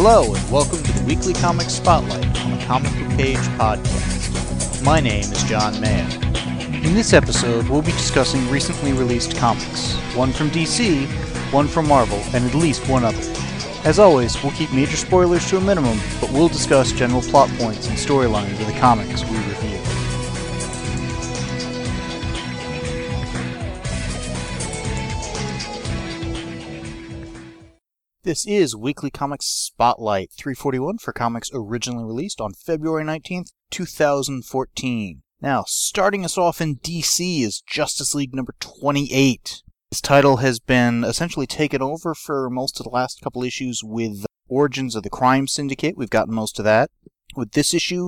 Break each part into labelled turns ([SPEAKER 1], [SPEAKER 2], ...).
[SPEAKER 1] Hello, and welcome to the Weekly Comics Spotlight on the Comic Book Page podcast. My name is John Mayer. In this episode, we'll be discussing recently released comics, one from DC, one from Marvel, and at least one other. As always, we'll keep major spoilers to a minimum, but we'll discuss general plot points and storylines of the comics we review. This is Weekly Comics Spotlight 341 for comics originally released on February 19th, 2014. Now, starting us off in DC is Justice League number 28. This title has been essentially taken over for most of the last couple issues with Origins of the Crime Syndicate. We've gotten most of that. With this issue,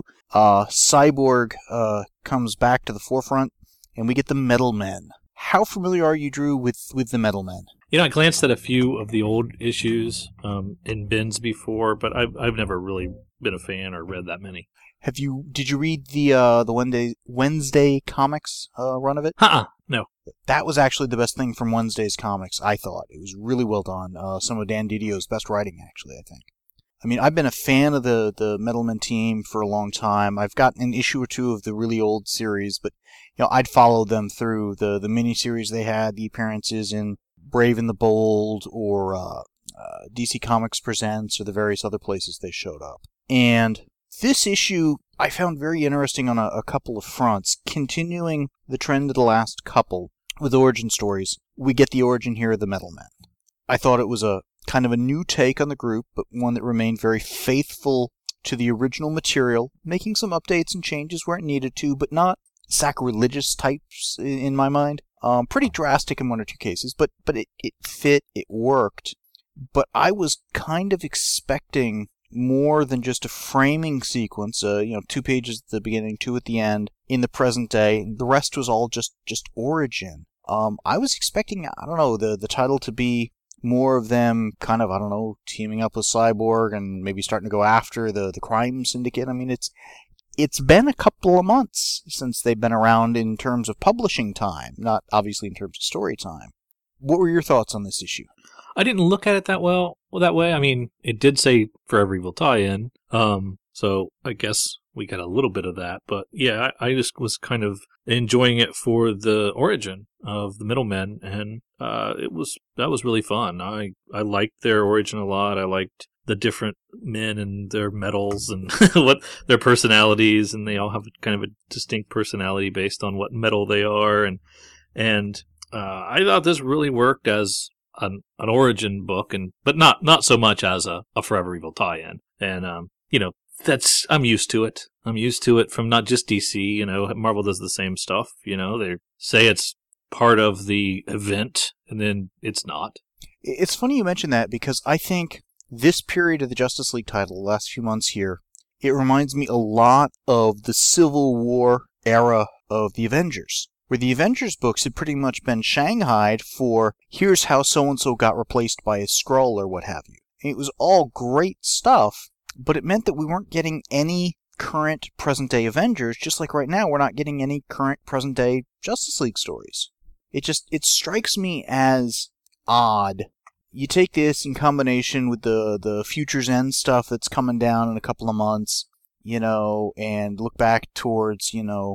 [SPEAKER 1] Cyborg comes back to the forefront, and we get the Metal Men. How familiar are you, Drew, with the Metal Men?
[SPEAKER 2] You know, I glanced at a few of the old issues in bins before, but I've never really been a fan or read that many.
[SPEAKER 1] Did you read the Wednesday Comics run of it?
[SPEAKER 2] No.
[SPEAKER 1] That was actually the best thing from Wednesday's Comics, I thought. It was really well done. Some of Dan Didio's best writing, actually, I think. I mean, I've been a fan of the Metal Men team for a long time. I've gotten an issue or two of the really old series, but I'd followed them through the miniseries they had, the appearances in Brave and the Bold, or DC Comics Presents, or the various other places they showed up. And this issue I found very interesting on a couple of fronts. Continuing the trend of the last couple with origin stories, we get the origin here of the Metal Men. I thought it was a kind of a new take on the group, but one that remained very faithful to the original material, making some updates and changes where it needed to, but not sacrilegious types in my mind. Pretty drastic in one or two cases, but it fit, it worked. But I was kind of expecting more than just a framing sequence, 2 pages at the beginning, 2 at the end, in the present day. The rest was all just origin. I was expecting, the title to be more of them kind of, teaming up with Cyborg and maybe starting to go after the crime syndicate. I mean, it's been a couple of months since they've been around in terms of publishing time, not obviously in terms of story time. What were your thoughts on this issue?
[SPEAKER 2] I didn't look at it that way. I mean, it did say Forever Evil tie-in, so I guess we got a little bit of that. But yeah, I just was kind of enjoying it for the origin of the Metal Men, and that was really fun. I liked their origin a lot. I liked the different men and their metals and what their personalities, and they all have kind of a distinct personality based on what metal they are, and I thought this really worked as an origin book, but not so much as a Forever Evil tie-in. And I'm used to it. I'm used to it from not just DC. Marvel does the same stuff. They say it's part of the event, and then it's not.
[SPEAKER 1] It's funny you mention that, because I think this period of the Justice League title, the last few months here, it reminds me a lot of the Civil War era of the Avengers, where the Avengers books had pretty much been shanghaied for, here's how so-and-so got replaced by a Skrull or what have you. It was all great stuff, but it meant that we weren't getting any current present-day Avengers, just like right now we're not getting any current present-day Justice League stories. It strikes me as odd. You take this in combination with the Future's End stuff that's coming down in a couple of months, and look back towards,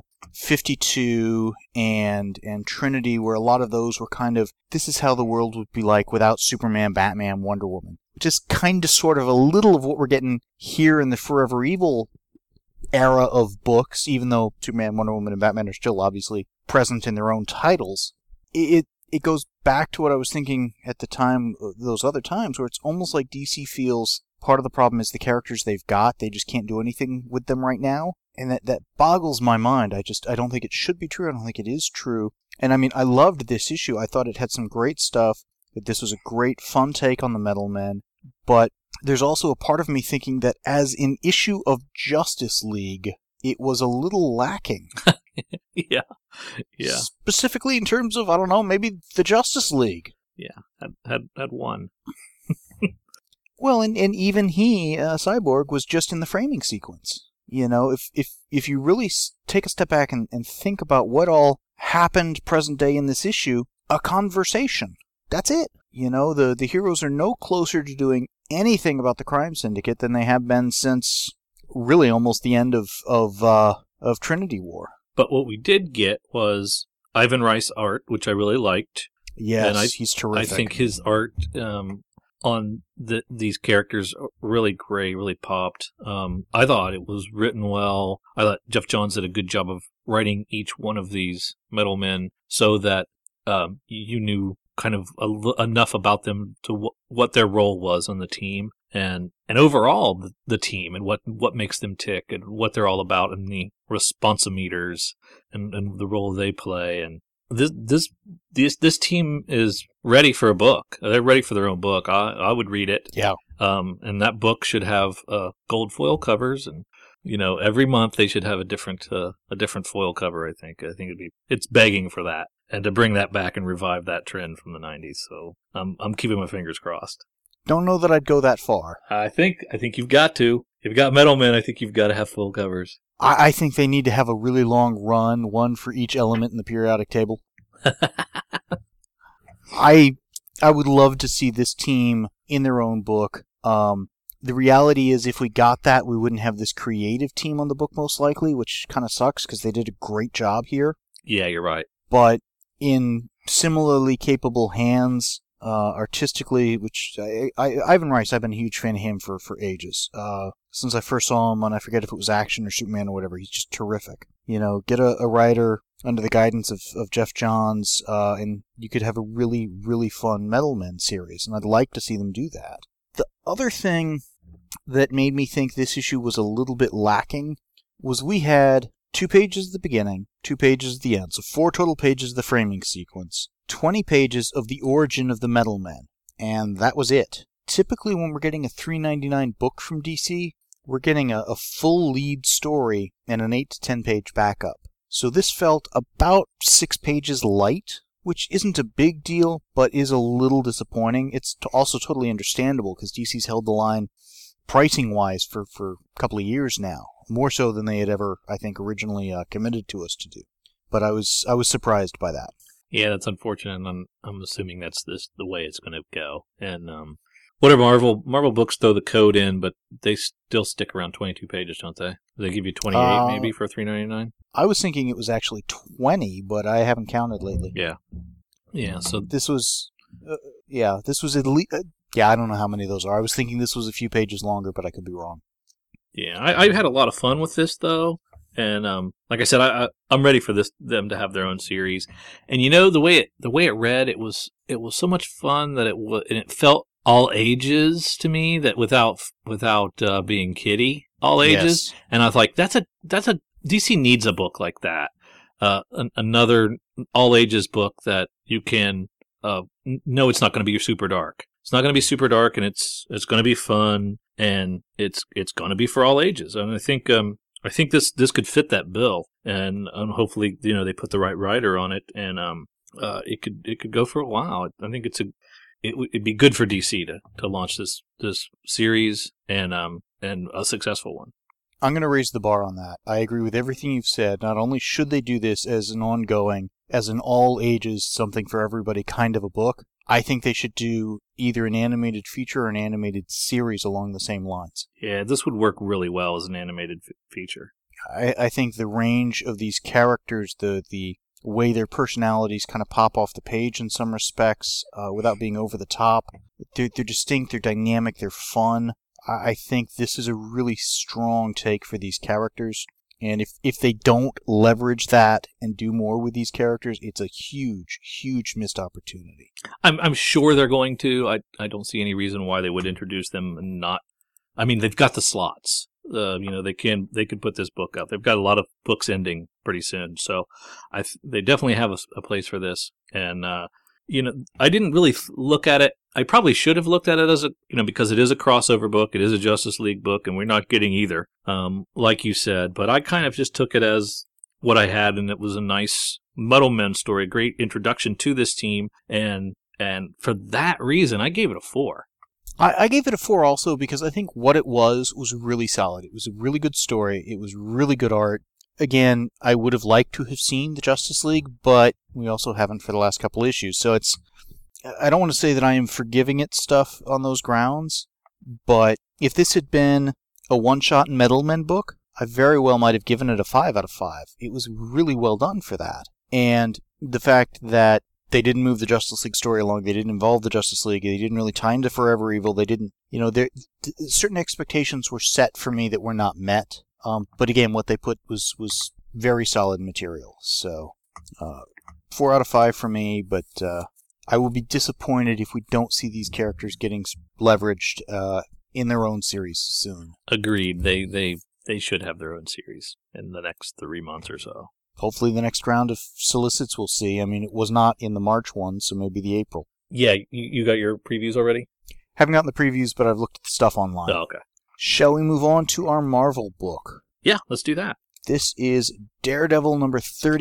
[SPEAKER 1] 52 and Trinity, where a lot of those were kind of, this is how the world would be like without Superman, Batman, Wonder Woman. Which is kind of sort of a little of what we're getting here in the Forever Evil era of books, even though Superman, Wonder Woman, and Batman are still obviously present in their own titles. It goes back to what I was thinking at the time, those other times, where it's almost like DC feels part of the problem is the characters they've got, they just can't do anything with them right now. And that boggles my mind. I don't think it should be true. I don't think it is true. And I mean, I loved this issue. I thought it had some great stuff, that this was a great, fun take on the Metal Men. But there's also a part of me thinking that as an issue of Justice League, it was a little lacking.
[SPEAKER 2] Yeah.
[SPEAKER 1] Specifically in terms of, maybe the Justice League.
[SPEAKER 2] Yeah, had one.
[SPEAKER 1] Well, and even he, Cyborg, was just in the framing sequence. If you really take a step back and think about what all happened present day in this issue, a conversation. That's it. The heroes are no closer to doing anything about the Crime Syndicate than they have been since really almost the end of Trinity War.
[SPEAKER 2] But what we did get was Ivan Rice art, which I really liked.
[SPEAKER 1] Yes,
[SPEAKER 2] and
[SPEAKER 1] he's terrific.
[SPEAKER 2] I think his art on these characters really great, really popped. I thought it was written well. I thought Jeff Johns did a good job of writing each one of these metal men so that you knew kind of enough about them to what their role was on the team, and overall the team and what makes them tick and what they're all about, and the responsometers and the role they play. And this team is ready for a book. They're ready for their own book. I would read it.
[SPEAKER 1] Yeah.
[SPEAKER 2] And that book should have gold foil covers, and every month they should have a different foil cover. I think it's begging for that, and to bring that back and revive that trend from the 90s. So I'm keeping my fingers crossed.
[SPEAKER 1] Don't know that I'd go that far.
[SPEAKER 2] I think you've got to. If you've got Metal Men, I think you've got to have full covers.
[SPEAKER 1] I think they need to have a really long run, one for each element in the periodic table. I would love to see this team in their own book. The reality is, if we got that, we wouldn't have this creative team on the book, most likely, which kind of sucks because they did a great job here.
[SPEAKER 2] Yeah, you're right.
[SPEAKER 1] But in similarly capable hands, artistically, which Ivan Rice, I've been a huge fan of him for ages. Since I first saw him on, I forget if it was Action or Superman or whatever, he's just terrific. Get a writer under the guidance of Jeff Johns, and you could have a really, really fun Metal Men series, and I'd like to see them do that. The other thing that made me think this issue was a little bit lacking was we had 2 pages at the beginning, 2 pages at the end, so 4 total pages of the framing sequence, 20 pages of the origin of the Metal Men, and that was it. Typically when we're getting a $3.99 book from DC, we're getting a full lead story and an 8 to 10 page backup. So this felt about 6 pages light, which isn't a big deal, but is a little disappointing. It's also totally understandable because DC's held the line pricing-wise for a couple of years now, more so than they had ever, I think, originally committed to us to do. But I was still by that.
[SPEAKER 2] Yeah, that's unfortunate, and I'm assuming that's the way it's going to go. And whatever, Marvel books throw the code in, but they still stick around 22 pages, don't they? They give you 28 maybe for $3.99.
[SPEAKER 1] I was thinking it was actually 20, but I haven't counted lately.
[SPEAKER 2] Yeah. Yeah. So
[SPEAKER 1] this was at least. I don't know how many of those are. I was thinking this was a few pages longer, but I could be wrong.
[SPEAKER 2] Yeah, I had a lot of fun with this though. And like I said, I'm ready for them to have their own series. And the way it read, it was so much fun that it felt all ages to me, that without being kiddie, all ages. Yes. And I was like, that's a DC needs a book like that. Another all ages book that you can know it's not going to be super dark. It's not going to be super dark, and it's going to be fun, and it's going to be for all ages. And I think this could fit that bill, and hopefully they put the right writer on it, and it could go for a while. I think it'd be good for DC to launch this series and a successful one.
[SPEAKER 1] I'm going to raise the bar on that. I agree with everything you've said. Not only should they do this as an ongoing, as an all ages, something for everybody kind of a book, I think they should do either an animated feature or an animated series along the same lines.
[SPEAKER 2] Yeah, this would work really well as an animated feature.
[SPEAKER 1] I think the range of these characters, the way their personalities kind of pop off the page in some respects, without being over the top, they're distinct, they're dynamic, they're fun. I think this is a really strong take for these characters. And if they don't leverage that and do more with these characters, it's a huge, huge missed opportunity.
[SPEAKER 2] I'm sure they're going to. I don't see any reason why they would introduce them and not. I mean, they've got the slots. They can put this book up. They've got a lot of books ending pretty soon, so they definitely have a place for this. And I didn't really look at it. I probably should have looked at it as because it is a crossover book. It is a Justice League book, and we're not getting either, like you said. But I kind of just took it as what I had, and it was a nice Metal Men story, a great introduction to this team. And for that reason, I gave it a 4.
[SPEAKER 1] I gave it a 4 also because I think what it was really solid. It was a really good story. It was really good art. Again, I would have liked to have seen the Justice League, but we also haven't for the last couple issues. So I don't want to say that I am forgiving it stuff on those grounds, But if this had been a one-shot Metalmen book, I very well might have given it a 5 out of 5. It was really well done for that. And the fact that they didn't move the Justice League story along, they didn't involve the Justice League, they didn't really tie into Forever Evil, they didn't, certain expectations were set for me that were not met. But again, what they put was very solid material. So, 4 out of 5 for me, but I will be disappointed if we don't see these characters getting leveraged in their own series soon.
[SPEAKER 2] Agreed. They should have their own series in the next 3 months or so.
[SPEAKER 1] Hopefully the next round of solicits we'll see. I mean, it was not in the March one, so maybe the April.
[SPEAKER 2] Yeah, you got your previews already?
[SPEAKER 1] Haven't gotten the previews, but I've looked at the stuff online.
[SPEAKER 2] Oh, okay.
[SPEAKER 1] Shall we move on to our Marvel book?
[SPEAKER 2] Yeah, let's do that.
[SPEAKER 1] This is Daredevil number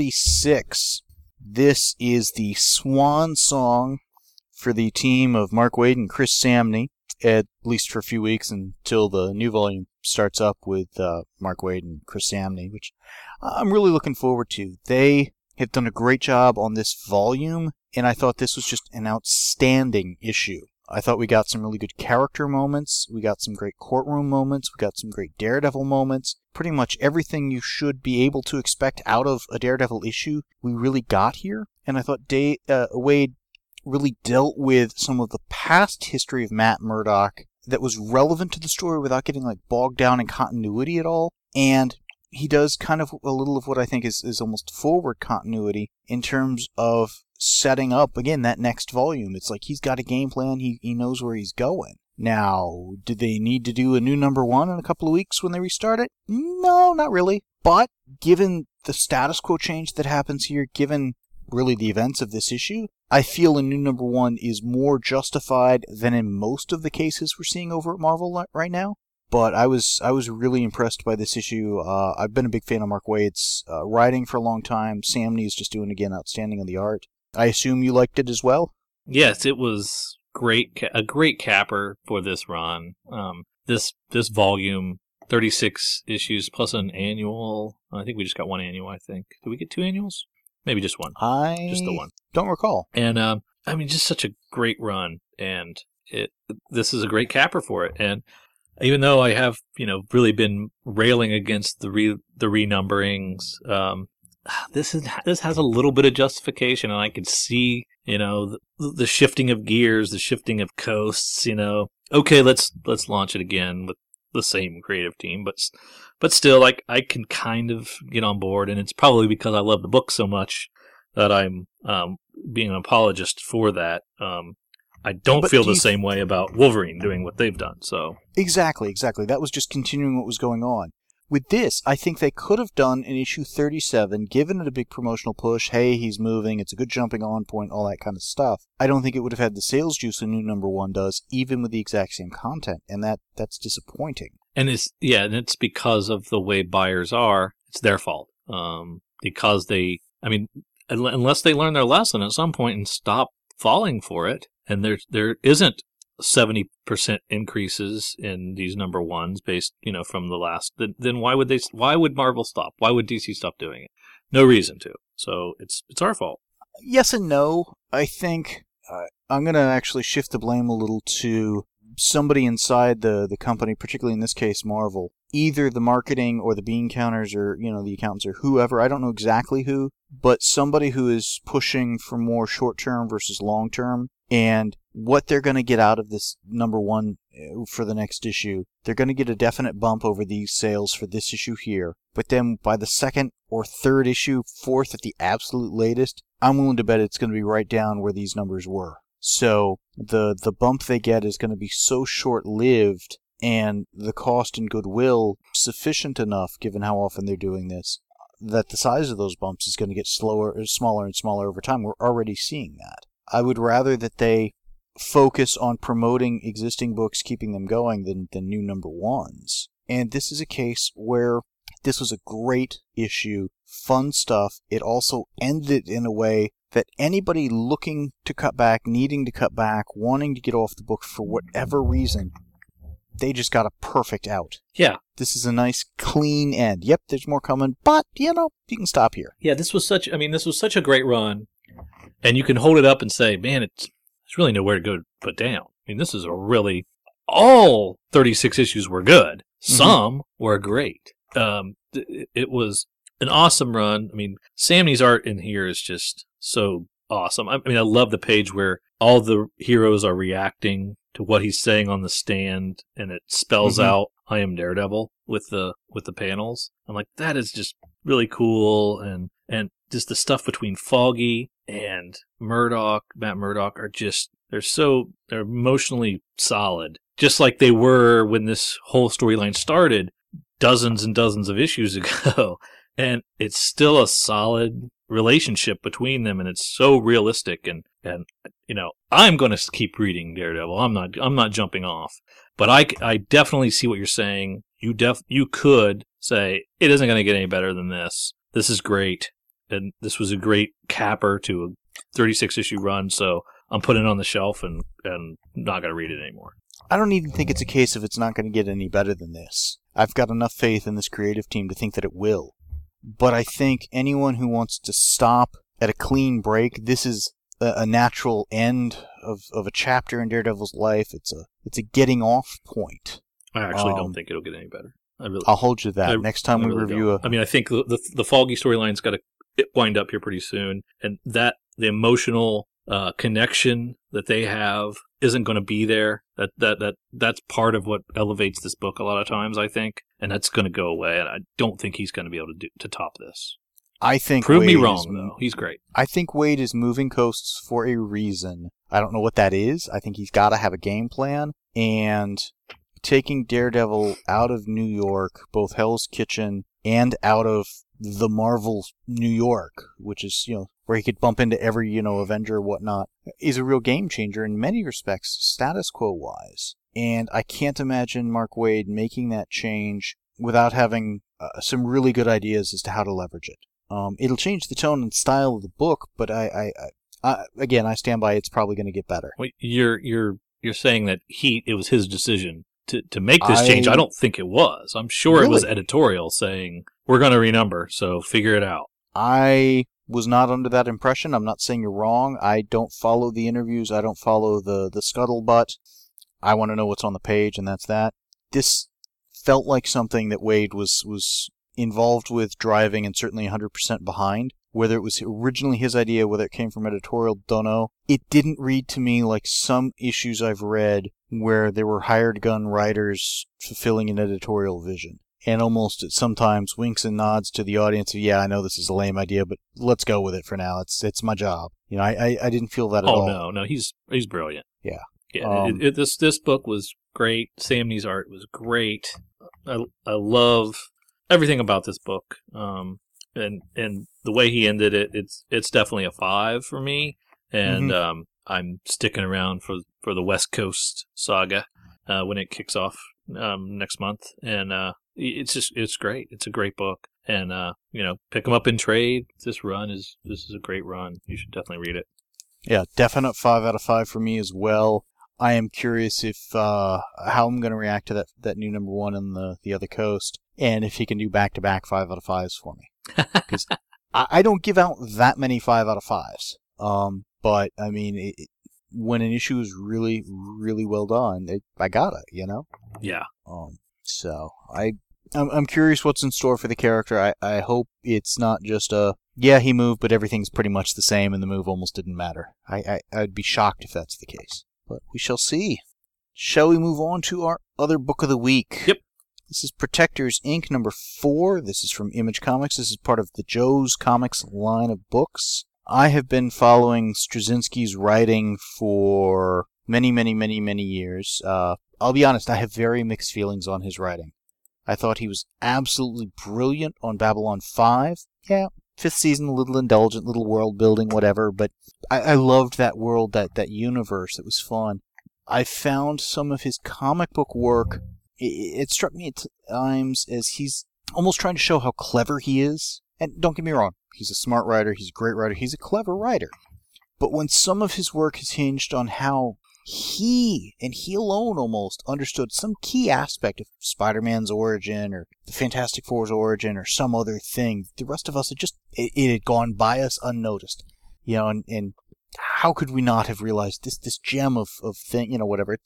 [SPEAKER 1] 36. This is the swan song for the team of Mark Waid and Chris Samney, at least for a few weeks until the new volume starts up with Mark Waid and Chris Samney, which I'm really looking forward to. They have done a great job on this volume, and I thought this was just an outstanding issue. I thought we got some really good character moments, we got some great courtroom moments, we got some great Daredevil moments. Pretty much everything you should be able to expect out of a Daredevil issue, we really got here. And I thought Waid really dealt with some of the past history of Matt Murdock that was relevant to the story without getting bogged down in continuity at all. And he does kind of a little of what I think is almost forward continuity in terms of setting up, again, that next volume. It's like he's got a game plan, he knows where he's going. Now, do they need to do a new number 1 in a couple of weeks when they restart it? No, not really. But given the status quo change that happens here, given really the events of this issue, I feel a new number 1 is more justified than in most of the cases we're seeing over at Marvel right now. But I was really impressed by this issue. I've been a big fan of Mark Waid's writing for a long time. Samney is just doing, again, outstanding on the art. I assume you liked it as well?
[SPEAKER 2] Yes, it was great. A great capper for this run. This volume, 36 issues plus an annual. I think we just got one annual, I think. Did we get 2 annuals? Maybe just one. Just the one.
[SPEAKER 1] Don't recall.
[SPEAKER 2] And, I mean, just such a great run. And this is a great capper for it. And even though I have, really been railing against the renumberings, this has a little bit of justification, and I could see, the shifting of gears, the shifting of coasts. Okay, let's launch it again with the same creative team, but still, I can kind of get on board, and it's probably because I love the book so much that I'm being an apologist for that. I don't feel the same way about Wolverine doing what they've done. So
[SPEAKER 1] Exactly. That was just continuing what was going on. With this, I think they could have done in issue 37, given it a big promotional push, hey, he's moving, it's a good jumping on point, all that kind of stuff. I don't think it would have had the sales juice a new number 1 does, even with the exact same content, and that's disappointing.
[SPEAKER 2] And it's because of the way buyers are. It's their fault. Because unless they learn their lesson at some point and stop falling for it, and there isn't 70% increases in these number 1s based, from the last, then why would Marvel stop? Why would DC stop doing it? No reason to. So it's our fault.
[SPEAKER 1] Yes and no. I think I'm going to actually shift the blame a little to somebody inside the company, particularly in this case Marvel. Either the marketing or the bean counters or, the accountants or whoever, I don't know exactly who, but somebody who is pushing for more short-term versus long-term, and what they're going to get out of this number 1 for the next issue. They're going to get a definite bump over these sales for this issue here, but then by the second or third issue, fourth at the absolute latest, I'm willing to bet it's going to be right down where these numbers were. So the bump they get is going to be so short-lived, and the cost and goodwill sufficient enough, given how often they're doing this, that the size of those bumps is going to get smaller and smaller over time. We're already seeing that. I would rather that they focus on promoting existing books, keeping them going, than new number 1s. And this is a case where this was a great issue, fun stuff. It also ended in a way that anybody looking to cut back, needing to cut back, wanting to get off the book for whatever reason, they just got a perfect out.
[SPEAKER 2] Yeah.
[SPEAKER 1] This is a nice, clean end. Yep, there's more coming, but, you can stop here.
[SPEAKER 2] Yeah, this was such a great run. And you can hold it up and say, man, it's really nowhere to go put down. I mean, this is a really all 36 issues were good. Some were great. It was an awesome run. I mean, Samney's art in here is just so awesome. I mean, I love the page where all the heroes are reacting to what he's saying on the stand, and it spells out "I am Daredevil" with the panels. I'm like, that is just really cool, and just the stuff between Foggy and Matt Murdock are just they're emotionally solid, just like they were when this whole storyline started dozens and dozens of issues ago. And it's still a solid relationship between them, and it's so realistic. And you know, I'm going to keep reading Daredevil. I'm not jumping off. But I definitely see what you're saying. You could say it isn't going to get any better than this. This is great, and this was a great capper to a 36 issue run. So I'm putting it on the shelf and not going to read it anymore.
[SPEAKER 1] I don't even think it's a case of it's not going to get any better than this. I've got enough faith in this creative team to think that it will. But I think anyone who wants to stop at a clean break, this is a natural end of a chapter in Daredevil's life. It's a getting off point.
[SPEAKER 2] I actually don't think it'll get any better.
[SPEAKER 1] I'll hold you to that. Next time we review
[SPEAKER 2] I mean, I think the Foggy storyline's got to wind up here pretty soon, and that the emotional connection that they have isn't going to be there. That's part of what elevates this book a lot of times, I think, and that's going to go away. And I don't think he's going to be able to top this.
[SPEAKER 1] I think
[SPEAKER 2] prove me wrong though. He's great.
[SPEAKER 1] I think Wade is moving coasts for a reason. I don't know what that is. I think he's got to have a game plan, and taking Daredevil out of New York, both Hell's Kitchen and out of the Marvel New York, which is, where he could bump into every, Avenger or whatnot, is a real game changer in many respects, status quo-wise. And I can't imagine Mark Waid making that change without having some really good ideas as to how to leverage it. It'll change the tone and style of the book, but I stand by it's probably going to get better.
[SPEAKER 2] Wait, you're saying that it was his decision to make this change? I don't think it was. I'm sure really? It was editorial saying, we're going to renumber, so figure it out.
[SPEAKER 1] I was not under that impression. I'm not saying you're wrong. I don't follow the interviews. I don't follow the scuttlebutt. I want to know what's on the page, and that's that. This felt like something that Waid was involved with, driving, and certainly 100% behind. Whether it was originally his idea, whether it came from editorial, don't know. It didn't read to me like some issues I've read where there were hired gun writers fulfilling an editorial vision. And almost sometimes winks and nods to the audience of, yeah, I know this is a lame idea, but let's go with it for now. It's my job. I didn't feel that at all.
[SPEAKER 2] Oh, no, he's brilliant.
[SPEAKER 1] Yeah.
[SPEAKER 2] Yeah, this book was great. Samney's art was great. I love everything about this book. And the way he ended it, it's definitely a 5 for me. And I'm sticking around for the West Coast saga when it kicks off next month. And it's great. It's a great book. And pick them up in trade. This is a great run. You should definitely read it.
[SPEAKER 1] Yeah, definite 5 out of 5 for me as well. I am curious if how I'm going to react to that new number 1 on the other coast, and if he can do back-to-back 5 out of 5s for me. Because I don't give out that many 5 out of 5s. But I mean, when an issue is really, really well done, I got it.
[SPEAKER 2] Yeah.
[SPEAKER 1] So I'm curious what's in store for the character. I hope it's not just he moved, but everything's pretty much the same, and the move almost didn't matter. I'd be shocked if that's the case. But we shall see. Shall we move on to our other book of the week?
[SPEAKER 2] Yep.
[SPEAKER 1] This is Protectors, Inc. number 4. This is from Image Comics. This is part of the Joe's Comics line of books. I have been following Straczynski's writing for many, many, many, many years. I'll be honest, I have very mixed feelings on his writing. I thought he was absolutely brilliant on Babylon 5. Yeah, 5th season, a little indulgent, little world building, whatever, but I loved that world, that universe. It was fun. I found some of his comic book work, it struck me at times as he's almost trying to show how clever he is. And don't get me wrong, he's a smart writer, he's a great writer, he's a clever writer. But when some of his work is hinged on how he, and he alone almost, understood some key aspect of Spider-Man's origin, or the Fantastic Four's origin, or some other thing, the rest of us, it had gone by us unnoticed. And how could we not have realized this gem of thing, whatever.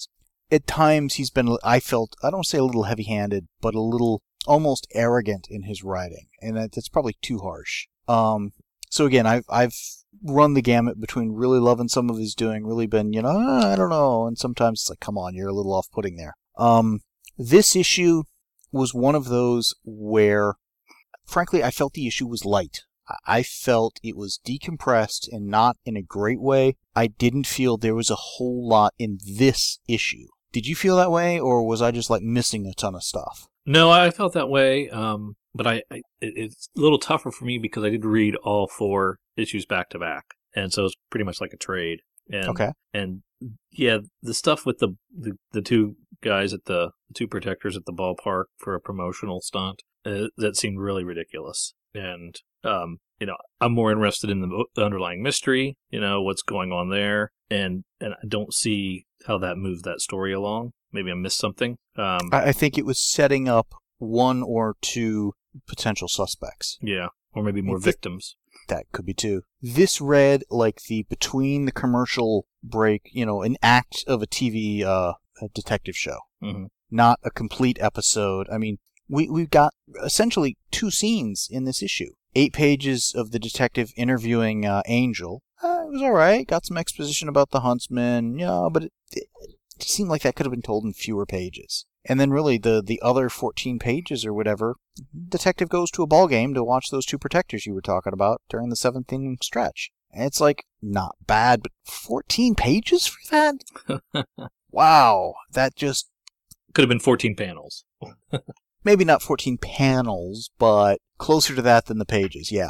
[SPEAKER 1] at times he's been, I felt, I don't say a little heavy-handed, but a little almost arrogant in his writing, and that's probably too harsh. So again, I've run the gamut between really loving some of his doing, really been, I don't know, and sometimes it's like, come on, you're a little off-putting there. This issue was one of those where, frankly, I felt the issue was light. I felt it was decompressed and not in a great way. I didn't feel there was a whole lot in this issue. Did you feel that way, or was I just like missing a ton of stuff?
[SPEAKER 2] No, I felt that way, but it's a little tougher for me because I did read all 4 issues back to back, and so it's pretty much like a trade. And,
[SPEAKER 1] okay.
[SPEAKER 2] And yeah, the stuff with the 2 guys at the 2 protectors at the ballpark for a promotional stunt, that seemed really ridiculous. And I'm more interested in the underlying mystery, what's going on there, and I don't see how that moves that story along. Maybe I missed something.
[SPEAKER 1] I think it was setting up 1 or 2 potential suspects.
[SPEAKER 2] Yeah, or maybe more victims.
[SPEAKER 1] That could be 2. This read like between the commercial break, an act of a TV a detective show.
[SPEAKER 2] Mm-hmm.
[SPEAKER 1] Not a complete episode. I mean, we've got essentially 2 scenes in this issue. 8 pages of the detective interviewing Angel. It was all right. Got some exposition about the huntsman, but it seemed like that could have been told in fewer pages. And then really the other 14 pages or whatever, detective goes to a ball game to watch those 2 protectors you were talking about during the 7th inning stretch. And it's like, not bad, but 14 pages for that? Wow. That just...
[SPEAKER 2] Could have been 14 panels.
[SPEAKER 1] Maybe not 14 panels, but closer to that than the pages, yeah.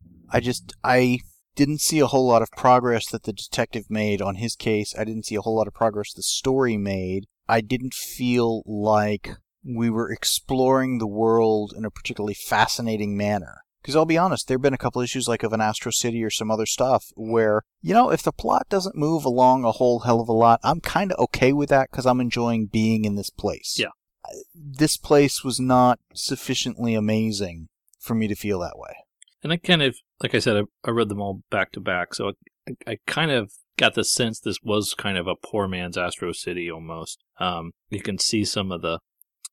[SPEAKER 1] I didn't see a whole lot of progress that the detective made on his case. I didn't see a whole lot of progress the story made. I didn't feel like we were exploring the world in a particularly fascinating manner. Because I'll be honest, there have been a couple issues like of an Astro City or some other stuff where, if the plot doesn't move along a whole hell of a lot, I'm kind of okay with that because I'm enjoying being in this place.
[SPEAKER 2] Yeah.
[SPEAKER 1] This place was not sufficiently amazing for me to feel that way.
[SPEAKER 2] And I kind of, like I said, I read them all back to back, so I kind of got the sense this was kind of a poor man's Astro City almost. You can see some of the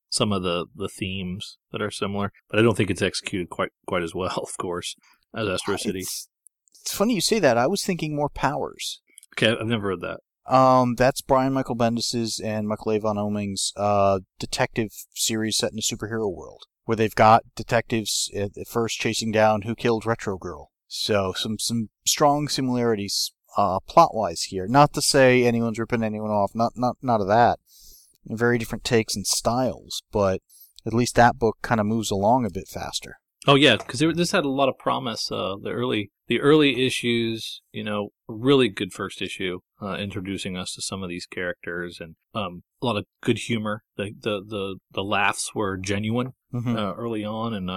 [SPEAKER 2] themes that are similar, but I don't think it's executed quite as well, of course, as Astro City.
[SPEAKER 1] It's funny you say that. I was thinking more Powers.
[SPEAKER 2] Okay, I've never read that.
[SPEAKER 1] That's Brian Michael Bendis' and Michael A. von Oming's detective series set in a superhero world, where they've got detectives at first chasing down who killed Retro Girl. So some strong similarities plot-wise here. Not to say anyone's ripping anyone off. Not of that. Very different takes and styles, but at least that book kind of moves along a bit faster.
[SPEAKER 2] Oh yeah, because this had a lot of promise. The early issues, really good first issue, introducing us to some of these characters, and a lot of good humor. The laughs were genuine early on, and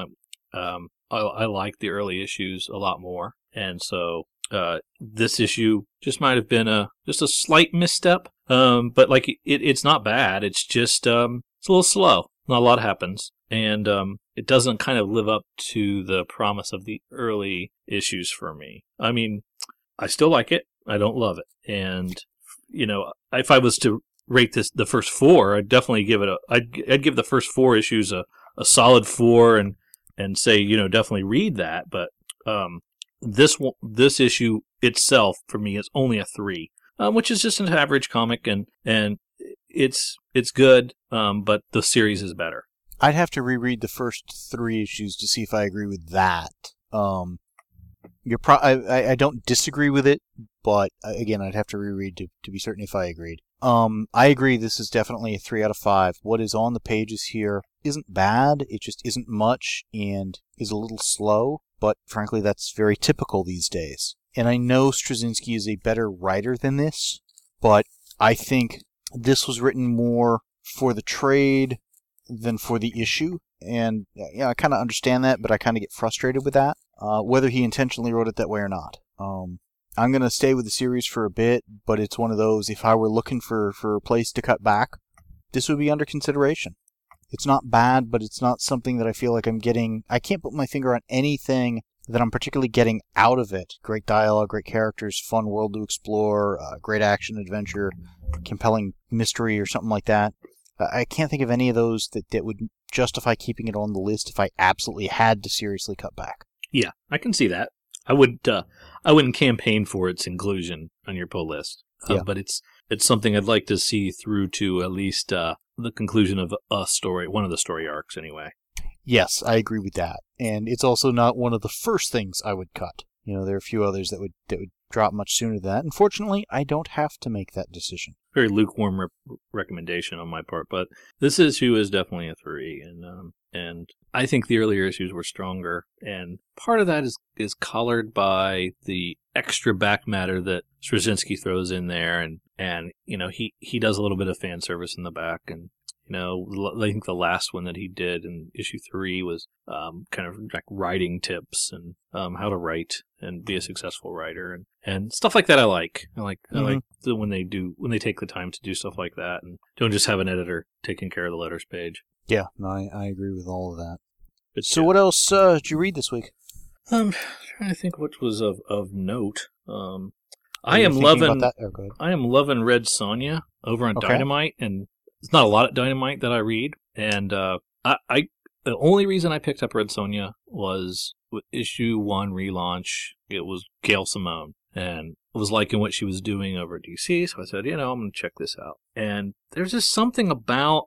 [SPEAKER 2] I liked the early issues a lot more. And so this issue just might have been just a slight misstep, but like it's not bad. It's just it's a little slow. Not a lot happens, and it doesn't kind of live up to the promise of the early issues for me. I mean, I still like it. I don't love it, and if I was to rate the first 4, I'd definitely give it I'd give the first 4 issues a solid 4, and say definitely read that. But this issue itself for me is only a 3, which is just an average comic, and it's good, but the series is better.
[SPEAKER 1] I'd have to reread the first 3 issues to see if I agree with that. I don't disagree with it, but again, I'd have to reread to be certain if I agreed. I agree this is definitely a 3 out of 5. What is on the pages here isn't bad, it just isn't much and is a little slow, but frankly that's very typical these days. And I know Straczynski is a better writer than this, but I think this was written more for the trade than for the issue. And I kind of understand that, but I kind of get frustrated with that, whether he intentionally wrote it that way or not. I'm going to stay with the series for a bit, but it's one of those, if I were looking for a place to cut back, this would be under consideration. It's not bad, but it's not something that I feel like I'm getting... I can't put my finger on anything that I'm particularly getting out of it. Great dialogue, great characters, fun world to explore, great action, adventure, compelling mystery or something like that. I can't think of any of those that would justify keeping it on the list if I absolutely had to seriously cut back.
[SPEAKER 2] Yeah, I can see that. I wouldn't campaign for its inclusion on your pull list, but it's something I'd like to see through to at least the conclusion of a story, one of the story arcs, anyway.
[SPEAKER 1] Yes, I agree with that, and it's also not one of the first things I would cut. There are a few others that would drop much sooner than that. Unfortunately, I don't have to make that decision.
[SPEAKER 2] Very lukewarm recommendation on my part, but this issue is definitely a 3, and I think the earlier issues were stronger, and part of that is colored by the extra back matter that Straczynski throws in there, and he does a little bit of fan service in the back, and I think the last one that he did in issue 3 was kind of like writing tips and how to write and be a successful writer and stuff like that. I like when they take the time to do stuff like that and don't just have an editor taking care of the letters page.
[SPEAKER 1] Yeah, no, I agree with all of that. So what else did you read this week?
[SPEAKER 2] Trying to think what was of note. I am loving Red Sonja over on Dynamite, and it's not a lot of Dynamite that I read, and the only reason I picked up Red Sonja was with issue 1 relaunch. It was Gail Simone, and I was liking what she was doing over at DC, so I said, I'm going to check this out. And there's just something about,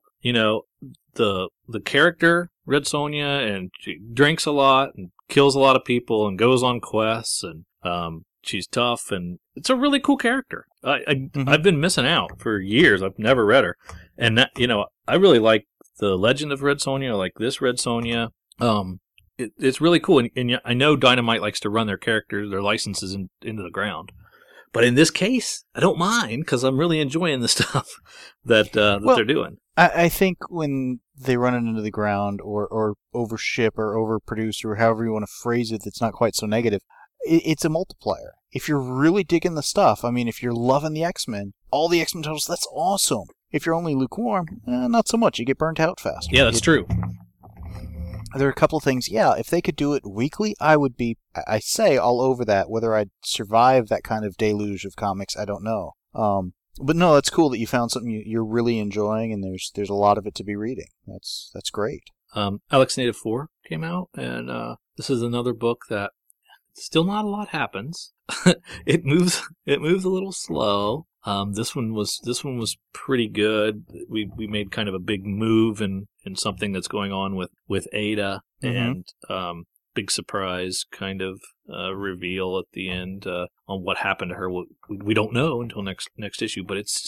[SPEAKER 2] the character, Red Sonja, and she drinks a lot and kills a lot of people and goes on quests, and she's tough, and it's a really cool character. I've been missing out for years. I've never read her. And that, I really like the Legend of Red Sonja. I like this Red Sonja. It's really cool. And I know Dynamite likes to run their characters, their licenses into the ground. But in this case, I don't mind because I'm really enjoying the stuff that they're doing.
[SPEAKER 1] I think when they run it into the ground or overship or overproduce or however you want to phrase it that's not quite so negative, it's a multiplier. If you're really digging the stuff, if you're loving the X-Men, all the X-Men titles, that's awesome. If you're only lukewarm, not so much. You get burnt out fast.
[SPEAKER 2] Yeah, that's true.
[SPEAKER 1] There are a couple of things. Yeah, if they could do it weekly, I would be, I say, all over that. Whether I'd survive that kind of deluge of comics, I don't know. But no, that's cool that you found something you're really enjoying, and there's a lot of it to be reading. That's great.
[SPEAKER 2] Alex Native 4 came out, and this is another book that still not a lot happens. It moves a little slow. This one was pretty good. We made kind of a big move in something that's going on with Ada, and big surprise kind of reveal at the end on what happened to her. We don't know until next issue, but it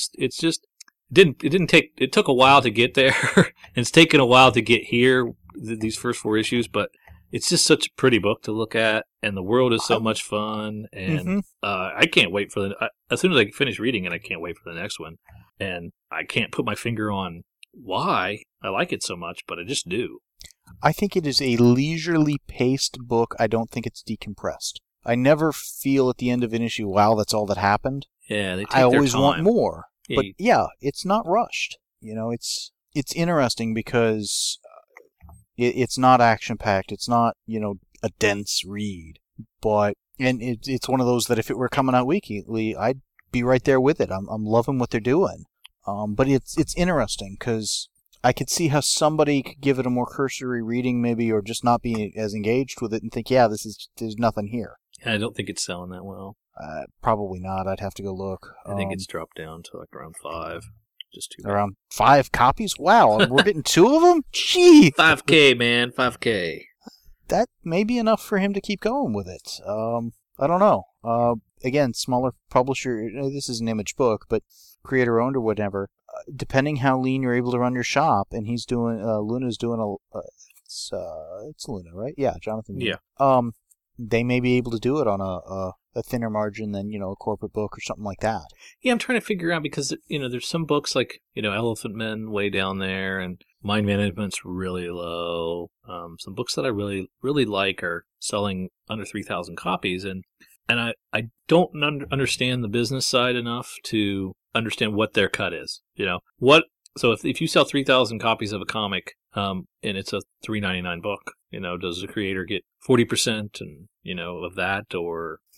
[SPEAKER 2] took a while to get there, and it's taken a while to get here. These first 4 issues, but it's just such a pretty book to look at, and the world is so much fun, and I can't wait for as soon as I finish reading it, I can't wait for the next one, and I can't put my finger on why I like it so much, but I just do.
[SPEAKER 1] I think it is a leisurely paced book. I don't think it's decompressed. I never feel at the end of an issue, wow, that's all that happened.
[SPEAKER 2] Yeah, they take
[SPEAKER 1] I always
[SPEAKER 2] their time.
[SPEAKER 1] want more,
[SPEAKER 2] Yeah,
[SPEAKER 1] but it's not rushed. It's interesting because it's not action-packed. It's not, a dense read. But it's one of those that if it were coming out weekly, I'd be right there with it. I'm loving what they're doing. But it's interesting because I could see how somebody could give it a more cursory reading maybe, or just not be as engaged with it and think, there's nothing here.
[SPEAKER 2] I don't think it's selling that well.
[SPEAKER 1] Probably not. I'd have to go look.
[SPEAKER 2] I think it's dropped down to like around 5. Just too bad.
[SPEAKER 1] Around 5 copies? Wow, we're getting 2 of them? Gee!
[SPEAKER 2] 5K, man, 5K.
[SPEAKER 1] That may be enough for him to keep going with it. I don't know. Again, smaller publisher, this is an Image book, but creator-owned or whatever. Depending how lean you're able to run your shop, and he's doing, Luna's doing it's Luna, right? Yeah, Jonathan Luna.
[SPEAKER 2] Yeah.
[SPEAKER 1] They may be able to do it on a thinner margin than, a corporate book or something like that.
[SPEAKER 2] Yeah, I'm trying to figure out because, there's some books like, Elephant Men way down there, and Mind Management's really low. Some books that I really, really like are selling under 3,000 copies, and I don't understand the business side enough to understand what their cut is. So if you sell 3,000 copies of a comic, and it's a $3.99 book, does the creator get 40% and of that, or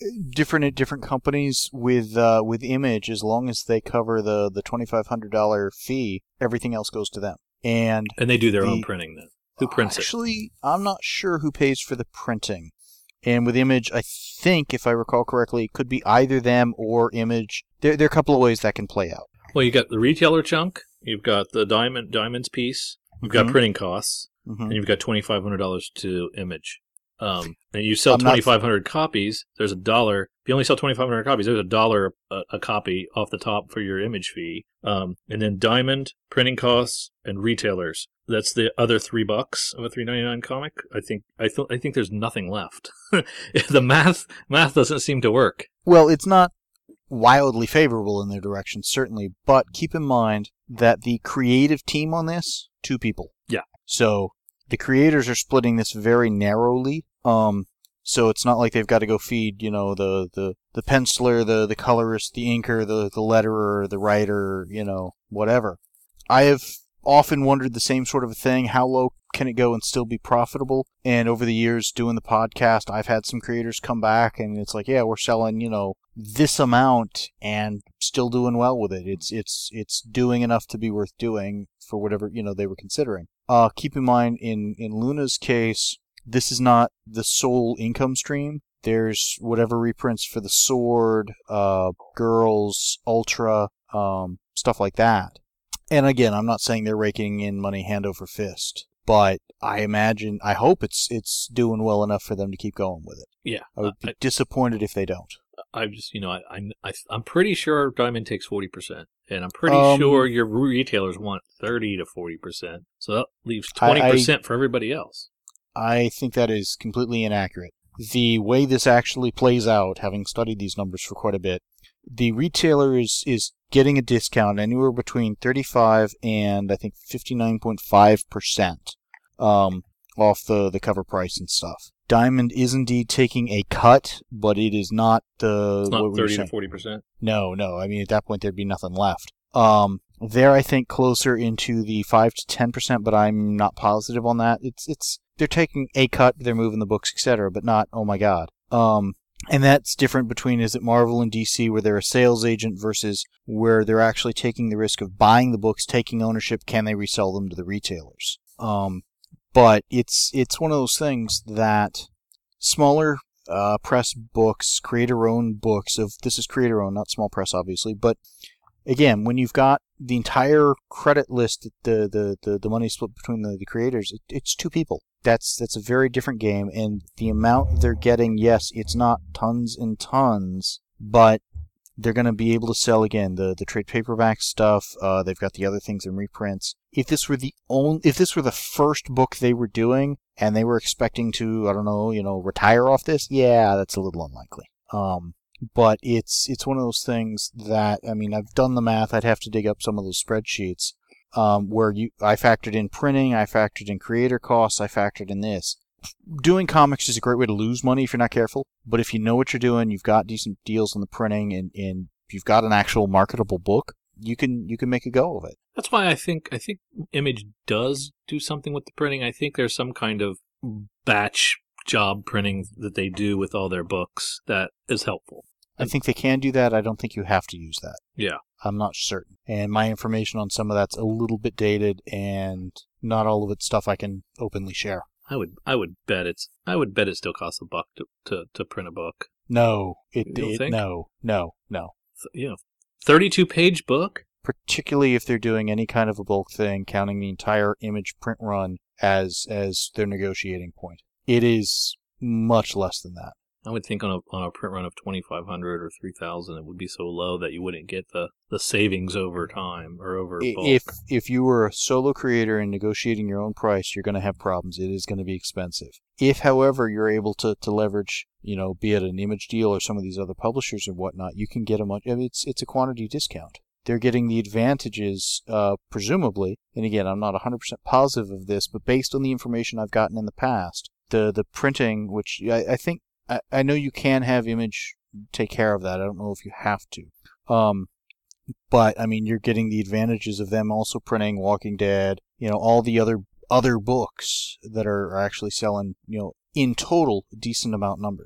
[SPEAKER 1] different at different companies with Image, as long as they cover the $2,500 fee, everything else goes to them. And
[SPEAKER 2] they do their own printing then. Who prints
[SPEAKER 1] Actually, I'm not sure who pays for the printing. And with Image, I think, if I recall correctly, it could be either them or Image. There are a couple of ways that can play out.
[SPEAKER 2] Well, you got the retailer chunk, you've got the diamonds piece, you've got printing costs, and you've got $2,500 to Image. And you sell 2,500 copies, there's $1. If you only sell 2,500 copies, there's $1 a copy off the top for your Image fee. And then Diamond, printing costs, and retailers. That's the other $3 of a $3.99 comic. I think there's nothing left. The math doesn't seem to work.
[SPEAKER 1] Well, it's not wildly favorable in their direction, certainly, but keep in mind that the creative team on this, 2 people.
[SPEAKER 2] Yeah.
[SPEAKER 1] So the creators are splitting this very narrowly. So it's not like they've got to go feed, the penciler, the colorist, the inker, the letterer, the writer, whatever. I have often wondered the same sort of a thing. How low can it go and still be profitable? And over the years doing the podcast, I've had some creators come back and it's like, yeah, we're selling, this amount and still doing well with it. It's doing enough to be worth doing for whatever, they were considering. Keep in mind, in Luna's case, this is not the sole income stream. There's whatever reprints for the Sword, Girls, Ultra, stuff like that. And again, I'm not saying they're raking in money hand over fist, but I hope it's doing well enough for them to keep going with it.
[SPEAKER 2] Yeah.
[SPEAKER 1] I would be disappointed if they don't.
[SPEAKER 2] I'm pretty sure Diamond takes 40%, and I'm pretty sure your retailers want 30 to 40%. So that leaves 20% for everybody else.
[SPEAKER 1] I think that is completely inaccurate. The way this actually plays out, having studied these numbers for quite a bit, the retailer is getting a discount anywhere between 35 and I think 59.5% off the cover price and stuff. Diamond is indeed taking a cut, but it is not
[SPEAKER 2] It's not 30 to 40%?
[SPEAKER 1] No. I mean, at that point, there'd be nothing left. They're, I think, closer into the 5 to 10%, but I'm not positive on that. They're taking a cut, they're moving the books, etc., but not, oh my god. And that's different between, is it Marvel and DC, where they're a sales agent, versus where they're actually taking the risk of buying the books, taking ownership, can they resell them to the retailers? But it's one of those things that smaller press books, creator-owned books, this is creator-owned, not small press, obviously, but again, when you've got the entire credit list, the money split between the creators, it's 2 people. That's a very different game, and the amount they're getting, yes, it's not tons and tons, but they're going to be able to sell, again, the trade paperback stuff. They've got the other things in reprints. If this were the first book they were doing, and they were expecting to, I don't know, retire off this, yeah, that's a little unlikely. But it's one of those things that, I mean, I've done the math. I'd have to dig up some of those spreadsheets where I factored in printing, I factored in creator costs, I factored in this. Doing comics is a great way to lose money if you're not careful, but if you know what you're doing, you've got decent deals on the printing, and you've got an actual marketable book, you can make a go of it.
[SPEAKER 2] That's why I think Image does do something with the printing. I think there's some kind of batch job printing that they do with all their books that is helpful.
[SPEAKER 1] I think they can do that. I don't think you have to use that.
[SPEAKER 2] Yeah.
[SPEAKER 1] I'm not certain. And my information on some of that's a little bit dated, and not all of it's stuff I can openly share.
[SPEAKER 2] I would bet it still costs $1 to print a book.
[SPEAKER 1] No, no.
[SPEAKER 2] 32-page book?
[SPEAKER 1] Particularly if they're doing any kind of a bulk thing, counting the entire Image print run as their negotiating point. It is much less than that.
[SPEAKER 2] I would think on a print run of 2,500 or 3,000, it would be so low that you wouldn't get the savings over time or over bulk.
[SPEAKER 1] If you were a solo creator and negotiating your own price, you're going to have problems. It is going to be expensive. If, however, you're able to leverage, be it an Image deal or some of these other publishers and whatnot, you can get it's a quantity discount. They're getting the advantages, presumably, and again, I'm not 100% positive of this, but based on the information I've gotten in the past, the printing, which I think, I know you can have Image take care of that. I don't know if you have to. But, I mean, you're getting the advantages of them also printing Walking Dead, all the other books that are actually selling, in total, decent amount numbers.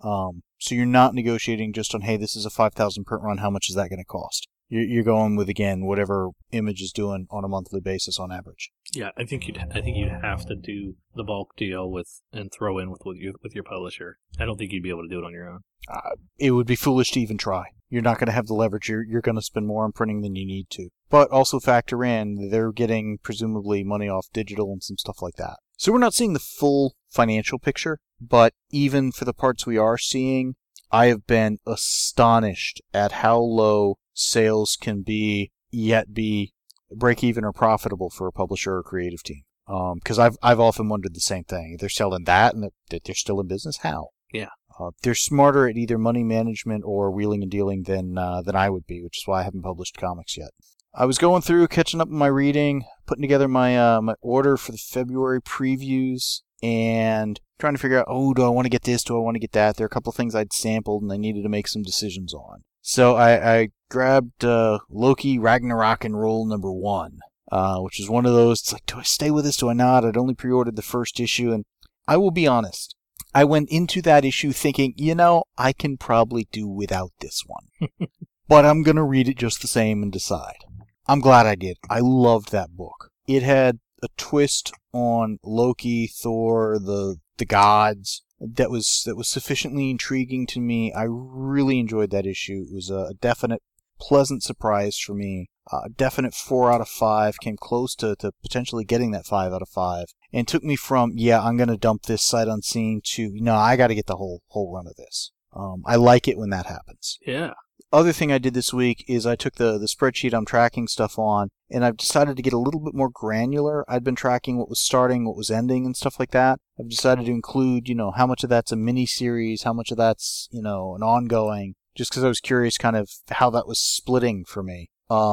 [SPEAKER 1] So you're not negotiating just on, hey, this is a 5,000 print run, how much is that going to cost? You're going with, again, whatever Image is doing on a monthly basis on average.
[SPEAKER 2] Yeah, I think you'd have to do the bulk deal and throw in with your publisher. I don't think you'd be able to do it on your own.
[SPEAKER 1] It would be foolish to even try. You're not going to have the leverage. You're going to spend more on printing than you need to. But also factor in, they're getting presumably money off digital and some stuff like that. So we're not seeing the full financial picture, but even for the parts we are seeing, I have been astonished at how low sales can be, yet be break even or profitable for a publisher or creative team. Because I've often wondered the same thing. They're selling that and they're still in business. How?
[SPEAKER 2] Yeah.
[SPEAKER 1] They're smarter at either money management or wheeling and dealing than I would be, which is why I haven't published comics yet. I was going through, catching up on my reading, putting together my my order for the February previews, and trying to figure out, do I want to get this? Do I want to get that? There are a couple of things I'd sampled and I needed to make some decisions on. So I grabbed Loki Ragnarok and Roll number 1, which is one of those, it's like, do I stay with this? Do I not? I'd only pre-ordered the first issue, and I will be honest. I went into that issue thinking, I can probably do without this one. But I'm going to read it just the same and decide. I'm glad I did. I loved that book. It had a twist on Loki, Thor, the gods that was sufficiently intriguing to me. I really enjoyed that issue. It was a definite pleasant surprise for me. A definite 4 out of 5, came close to potentially getting that 5 out of 5, and took me from, I'm going to dump this sight unseen to, no, I got to get the whole run of this. I like it when that happens.
[SPEAKER 2] Yeah.
[SPEAKER 1] Other thing I did this week is I took the spreadsheet I'm tracking stuff on, and I've decided to get a little bit more granular. I'd been tracking what was starting, what was ending, and stuff like that. I've decided to include, how much of that's a mini-series, how much of that's, an ongoing, just because I was curious kind of how that was splitting for me.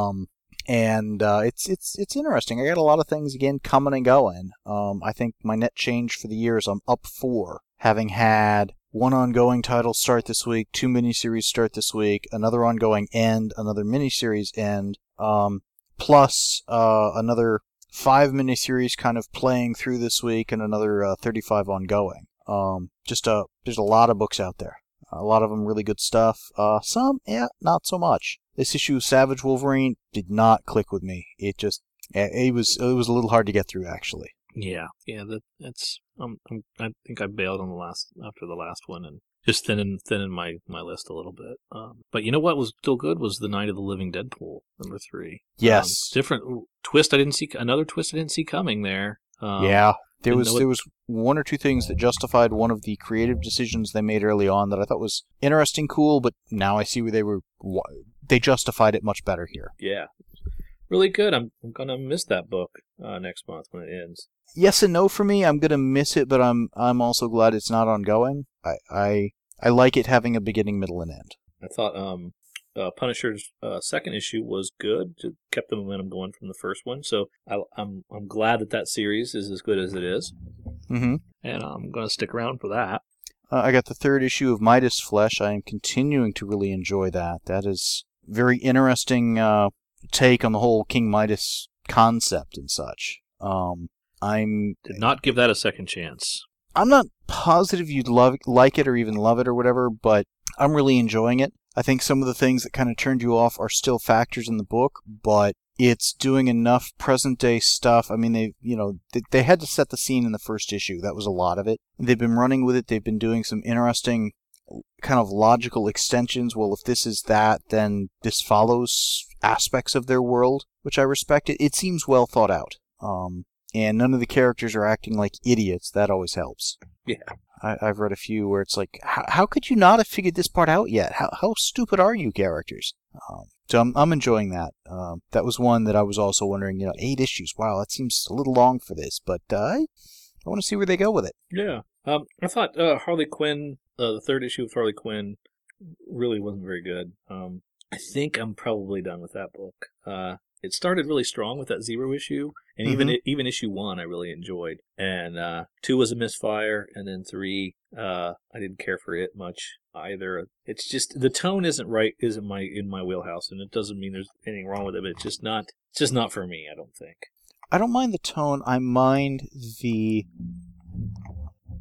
[SPEAKER 1] It's interesting. I got a lot of things, again, coming and going. I think my net change for the year is I'm up 4, having had 1 ongoing title start this week, 2 miniseries start this week, another ongoing end, another miniseries end, plus another 5 miniseries kind of playing through this week, and another 35 ongoing. There's a lot of books out there. A lot of them really good stuff. Some, not so much. This issue of Savage Wolverine did not click with me. It was a little hard to get through, actually.
[SPEAKER 2] Yeah. That's. I think I bailed on after the last one, and just thinning my list a little bit. But you know what was still good was the Night of the Living Deadpool number 3.
[SPEAKER 1] Yes.
[SPEAKER 2] Different twist. Another twist I didn't see coming there.
[SPEAKER 1] There was 1 or 2 things that justified one of the creative decisions they made early on that I thought was interesting, cool, but now I see where they justified it much better here.
[SPEAKER 2] Yeah. Really good. I'm gonna miss that book next month when it ends.
[SPEAKER 1] Yes and no for me. I'm gonna miss it, but I'm also glad it's not ongoing. I like it having a beginning, middle, and end.
[SPEAKER 2] I thought Punisher's second issue was good. It kept the momentum going from the first one. So I'm glad that series is as good as it is.
[SPEAKER 1] Mm-hmm.
[SPEAKER 2] And I'm gonna stick around for that.
[SPEAKER 1] I got the 3rd issue of Midas Flesh. I am continuing to really enjoy that. That is very interesting take on the whole King Midas concept and such.
[SPEAKER 2] Did not give that a second chance.
[SPEAKER 1] I'm not positive you'd like it or even love it or whatever, but I'm really enjoying it. I think some of the things that kind of turned you off are still factors in the book, but it's doing enough present-day stuff. I mean, they had to set the scene in the first issue. That was a lot of it. They've been running with it. They've been doing some interesting kind of logical extensions. Well, if this is that, then this follows aspects of their world, which I respect. It seems well thought out. And none of the characters are acting like idiots. That always helps.
[SPEAKER 2] Yeah.
[SPEAKER 1] I've read a few where it's like, how could you not have figured this part out yet? How stupid are you characters? So I'm enjoying that. That was one that I was also wondering, 8 issues. Wow, that seems a little long for this, but I want to see where they go with it.
[SPEAKER 2] Yeah. I thought Harley Quinn, the 3rd issue of Harley Quinn, really wasn't very good. I think I'm probably done with that book. It started really strong with that 0 issue, and even issue 1 I really enjoyed. And 2 was a misfire, and then 3 I didn't care for it much either. It's just the tone isn't in my wheelhouse, and it doesn't mean there's anything wrong with it, but it's just not for me, I don't think.
[SPEAKER 1] I don't mind the tone. I mind the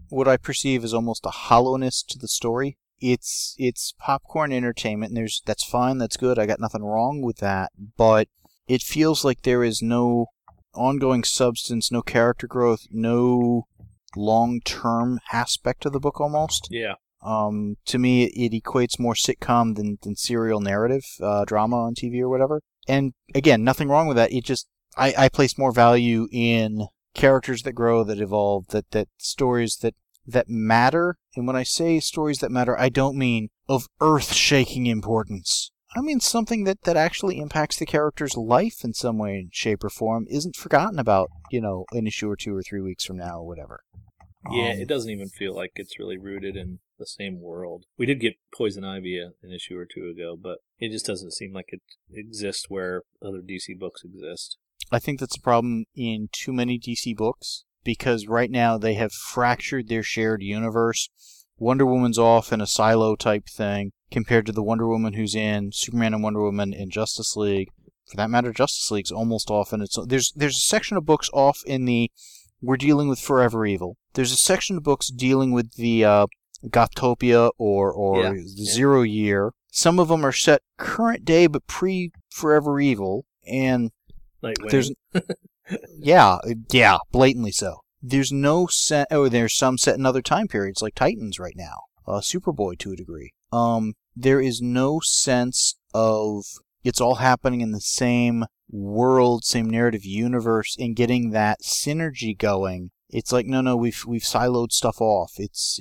[SPEAKER 1] what I perceive as almost a hollowness to the story. It's popcorn entertainment, and that's fine, that's good. I got nothing wrong with that, but it feels like there is no ongoing substance, no character growth, no long-term aspect of the book almost.
[SPEAKER 2] Yeah.
[SPEAKER 1] To me, it equates more sitcom than serial narrative drama on TV or whatever. And again, nothing wrong with that. It just I place more value in characters that grow, that evolve, that stories that matter. And when I say stories that matter, I don't mean of earth-shaking importance. I mean something that actually impacts the character's life in some way, shape, or form, isn't forgotten about, an issue or 2 or 3 weeks from now or whatever.
[SPEAKER 2] Yeah, it doesn't even feel like it's really rooted in the same world. We did get Poison Ivy an issue or 2 ago, but it just doesn't seem like it exists where other DC books exist.
[SPEAKER 1] I think that's a problem in too many DC books, because right now they have fractured their shared universe. Wonder Woman's off in a silo type thing compared to the Wonder Woman who's in Superman and Wonder Woman and Justice League. For that matter, Justice League's almost off in its own. There's a section of books off in the we're dealing with Forever Evil. There's a section of books dealing with the Gothopia or the Zero Year. Some of them are set current day but pre-Forever Evil, and there's yeah, blatantly so. There's no set. Oh, there's some set in other time periods, like Titans right now, Superboy to a degree. There is no sense of it's all happening in the same world, same narrative universe, and getting that synergy going. It's like no, we've siloed stuff off.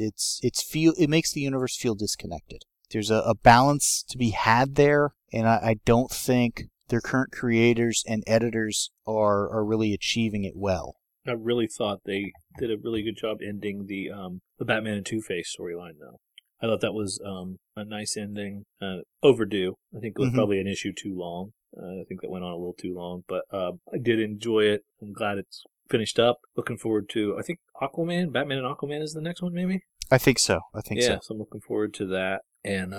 [SPEAKER 1] It makes the universe feel disconnected. There's a balance to be had there, and I don't think their current creators and editors are really achieving it well.
[SPEAKER 2] I really thought they did a really good job ending the Batman and Two-Face storyline, though. I thought that was a nice ending. Overdue. I think it was probably an issue too long. I think that went on a little too long, but I did enjoy it. I'm glad it's finished up. Looking forward to, I think, Aquaman, Batman and Aquaman is the next one, maybe?
[SPEAKER 1] I think so.
[SPEAKER 2] So I'm looking forward to that. And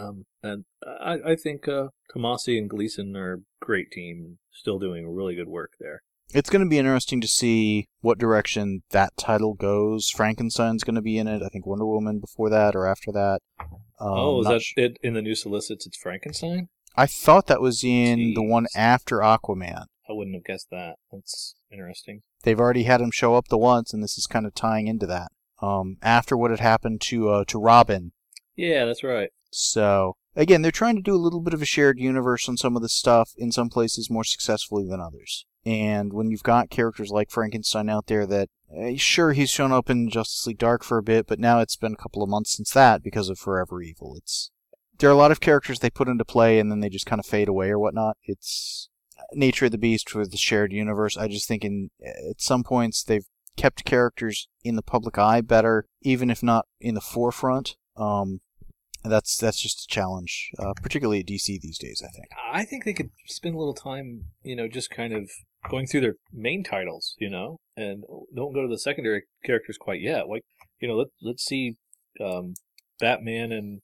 [SPEAKER 2] I think Tomasi and Gleason are a great team, still doing really good work there.
[SPEAKER 1] It's going to be interesting to see what direction that title goes. Frankenstein's going to be in it. I think Wonder Woman before that or after that.
[SPEAKER 2] Is that it in the new solicits? It's Frankenstein?
[SPEAKER 1] I thought that was in the one after Aquaman.
[SPEAKER 2] I wouldn't have guessed that. That's interesting.
[SPEAKER 1] They've already had him show up the once, and this is kind of tying into that. After what had happened to Robin.
[SPEAKER 2] Yeah, that's right.
[SPEAKER 1] So, again, they're trying to do a little bit of a shared universe on some of the stuff, in some places more successfully than others. And when you've got characters like Frankenstein out there that, sure, he's shown up in Justice League Dark for a bit, but now it's been a couple of months since that because of Forever Evil. There are a lot of characters they put into play and then they just kind of fade away or whatnot. It's nature of the beast for the shared universe. I just think at some points they've kept characters in the public eye better, even if not in the forefront. That's just a challenge, particularly at DC these days, I think.
[SPEAKER 2] I think they could spend a little time, just kind of going through their main titles, and don't go to the secondary characters quite yet. Like, let's see Batman and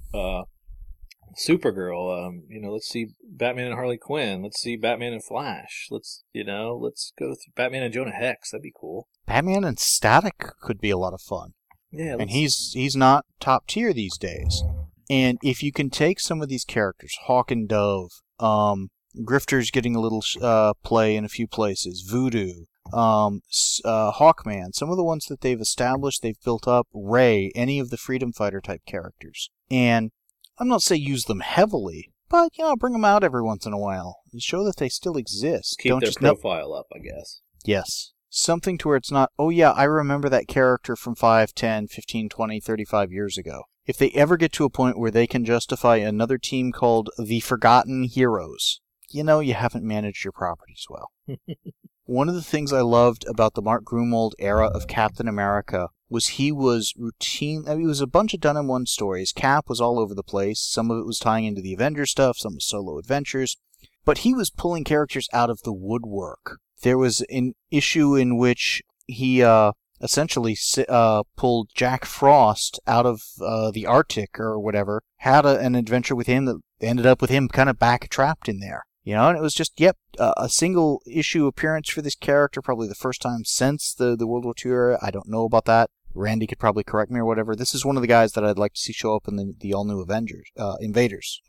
[SPEAKER 2] Supergirl. Let's see Batman and Harley Quinn. Let's see Batman and Flash. Let's go through Batman and Jonah Hex. That'd be cool.
[SPEAKER 1] Batman and Static could be a lot of fun.
[SPEAKER 2] Yeah,
[SPEAKER 1] and he's not top tier these days. And if you can take some of these characters, Hawk and Dove, Grifter's getting a little play in a few places, Voodoo, Hawkman, some of the ones that they've established, they've built up, Ray, any of the Freedom Fighter type characters. And I'm not saying use them heavily, but bring them out every once in a while and show that they still exist.
[SPEAKER 2] Keep their profile up, I guess.
[SPEAKER 1] Yes. Something to where it's not, oh yeah, I remember that character from 5, 10, 15, 20, 35 years ago. If they ever get to a point where they can justify another team called the Forgotten Heroes, you haven't managed your properties well. One of the things I loved about the Mark Grumold era of Captain America was he was routine. I mean, it was a bunch of done-in-one stories. Cap was all over the place. Some of it was tying into the Avengers stuff, some was solo adventures. But he was pulling characters out of the woodwork. There was an issue in which he essentially pulled Jack Frost out of the Arctic or whatever, had an adventure with him that ended up with him kind of back trapped in there. And it was just, a single issue appearance for this character, probably the first time since the World War II era. I don't know about that. Randy could probably correct me or whatever. This is one of the guys that I'd like to see show up in the all-new Invaders.